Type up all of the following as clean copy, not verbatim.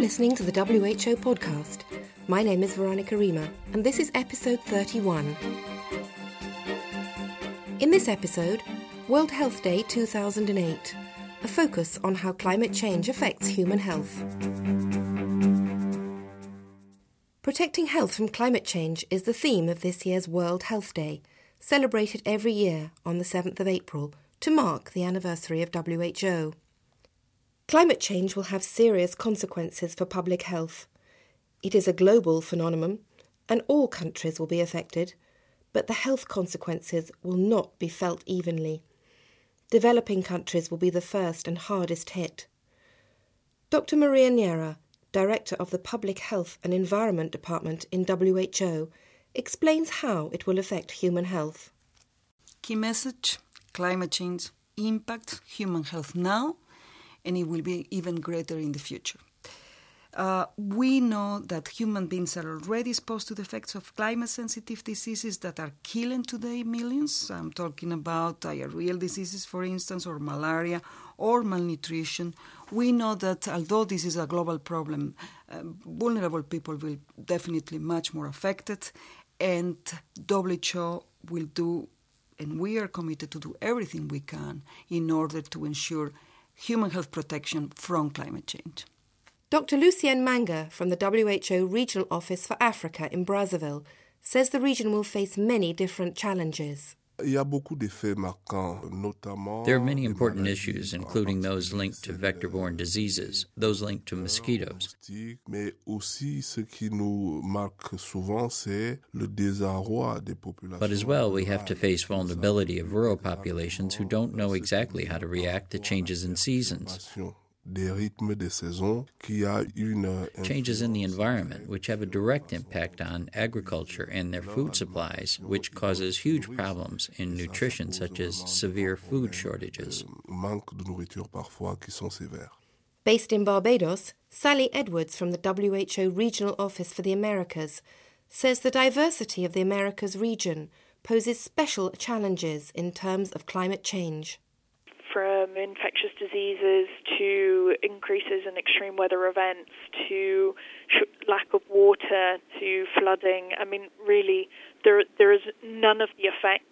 listening to the WHO podcast. My name is Veronica Rima, and this is episode 31. In this episode, World Health Day 2008, a focus on how climate change affects human health. Protecting health from climate change is the theme of this year's World Health Day, celebrated every year on the 7th of April to mark the anniversary of WHO. Climate change will have serious consequences for public health. It is a global phenomenon, and all countries will be affected, but the health consequences will not be felt evenly. Developing countries will be the first and hardest hit. Dr. Maria Neira, Director of the Public Health and Environment Department in WHO, explains how it will affect human health. Key message: climate change impacts human health now, and it will be even greater in the future. We know that human beings are already exposed to the effects of climate-sensitive diseases that are killing today millions. I'm talking about diarrheal diseases, for instance, or malaria, or malnutrition. We know that although this is a global problem, vulnerable people will definitely much more affected, and WHO will do, and we are committed to do everything we can in order to ensure human health protection from climate change. Dr. Lucienne Manga from the WHO Regional Office for Africa in Brazzaville says the region will face many different challenges. There are many important issues, including those linked to vector-borne diseases, those linked to mosquitoes. But as well, we have to face vulnerability of rural populations who don't know exactly how to react to changes in seasons. Changes in the environment, which have a direct impact on agriculture and their food supplies, which causes huge problems in nutrition, such as severe food shortages. Based in Barbados, Sally Edwards from the WHO Regional Office for the Americas says the diversity of the Americas region poses special challenges in terms of climate change. From infectious diseases to increases in extreme weather events to lack of water to flooding. I mean, really, there is none of the effects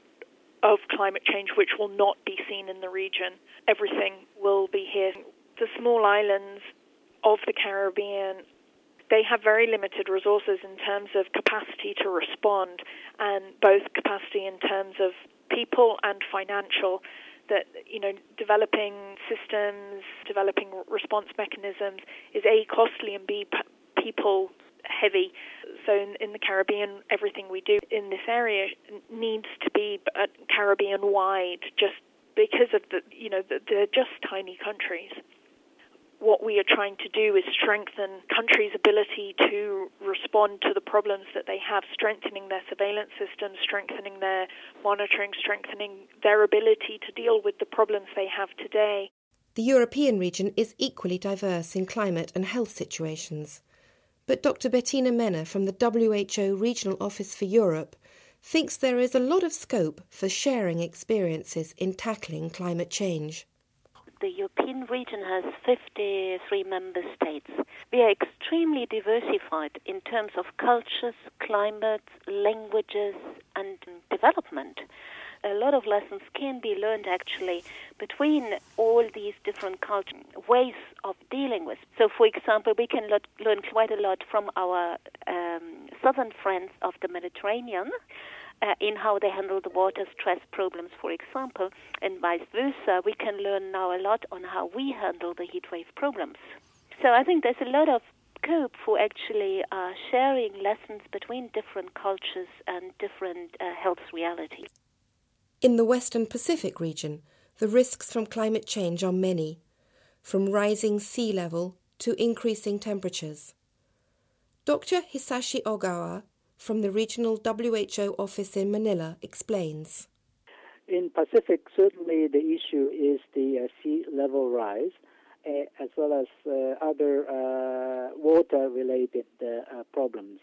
of climate change which will not be seen in the region. Everything will be here. The small islands of the Caribbean, they have very limited resources in terms of capacity to respond, and both capacity in terms of people and financial. That, developing systems, developing response mechanisms is A, costly, and B, people heavy. So in the Caribbean, everything we do in this area needs to be Caribbean-wide, just because of they're just tiny countries. What we are trying to do is strengthen countries' ability to respond to the problems that they have, strengthening their surveillance systems, strengthening their monitoring, strengthening their ability to deal with the problems they have today. The European region is equally diverse in climate and health situations. But Dr. Bettina Menne from the WHO Regional Office for Europe thinks there is a lot of scope for sharing experiences in tackling climate change. The European region has 53 member states. We are extremely diversified in terms of cultures, climates, languages, and development. A lot of lessons can be learned actually between all these different cultural ways of dealing with. So, for example, we can learn quite a lot from our southern friends of the Mediterranean, in how they handle the water stress problems, for example, and vice versa. We can learn now a lot on how we handle the heat wave problems. So I think there's a lot of scope for actually sharing lessons between different cultures and different health realities. In the Western Pacific region, the risks from climate change are many, from rising sea level to increasing temperatures. Dr. Hisashi Ogawa from the regional WHO office in Manila explains. In Pacific, certainly the issue is the sea level rise, as well as other water-related problems.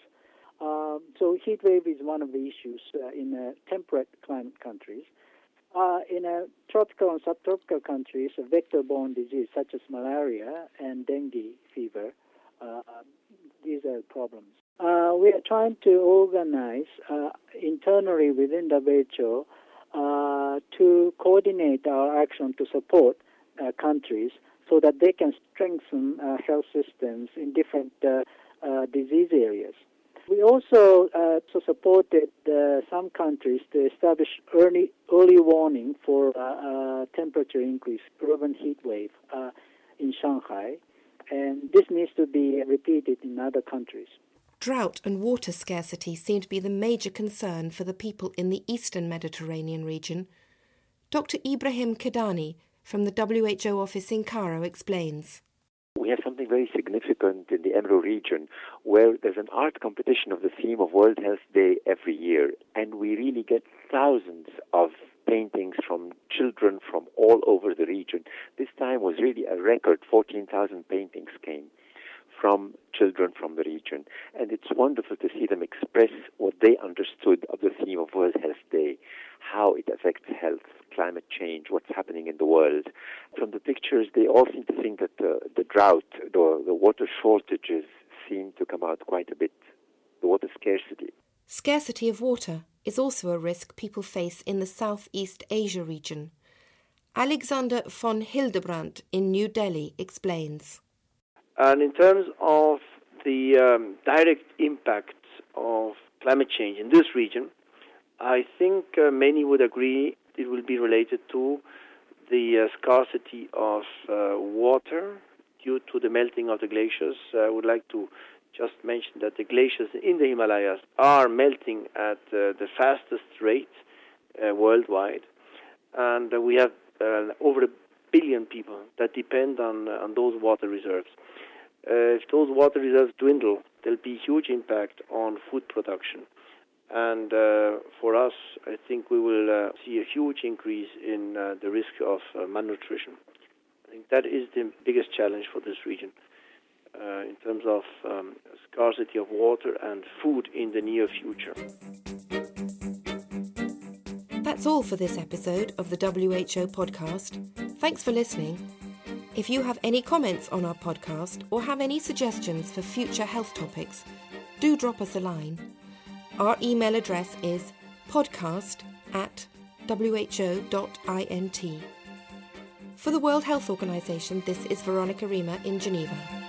So heat wave is one of the issues in temperate climate countries. In tropical and subtropical countries, a vector-borne disease such as malaria and dengue fever problems. We are trying to organize internally within WHO to coordinate our action to support countries so that they can strengthen health systems in different disease areas. We also supported some countries to establish early warning for temperature increase, urban heat wave in Shanghai, and this needs to be repeated in other countries. Drought and water scarcity seem to be the major concern for the people in the eastern Mediterranean region. Dr. Ibrahim Kidani from the WHO office in Cairo explains. We have something very significant in the Emro region where there's an art competition of the theme of World Health Day every year, and we really get thousands of paintings from children from all over the region. This time was really a record. 14,000 paintings came from children from the region, and it's wonderful to see them express what they understood of the theme of World Health Day, how it affects health, climate change, what's happening in the world. From the pictures, they all seem to think that the drought, the water shortages seem to come out quite a bit, the water scarcity. Scarcity of water is also a risk people face in the Southeast Asia region. Alexander von Hildebrandt in New Delhi explains. And in terms of the direct impact of climate change in this region, I think many would agree it will be related to the scarcity of water due to the melting of the glaciers. I would like to just mention that the glaciers in the Himalayas are melting at the fastest rate worldwide, and we have over 1 billion people that depend on those water reserves. If those water reserves dwindle, there'll be huge impact on food production. And for us, I think we will see a huge increase in the risk of malnutrition. I think that is the biggest challenge for this region in terms of scarcity of water and food in the near future. That's all for this episode of the WHO podcast. Thanks for listening. If you have any comments on our podcast or have any suggestions for future health topics, do drop us a line. Our email address is podcast@who.int. For the World Health Organization, this is Veronica Riemer in Geneva.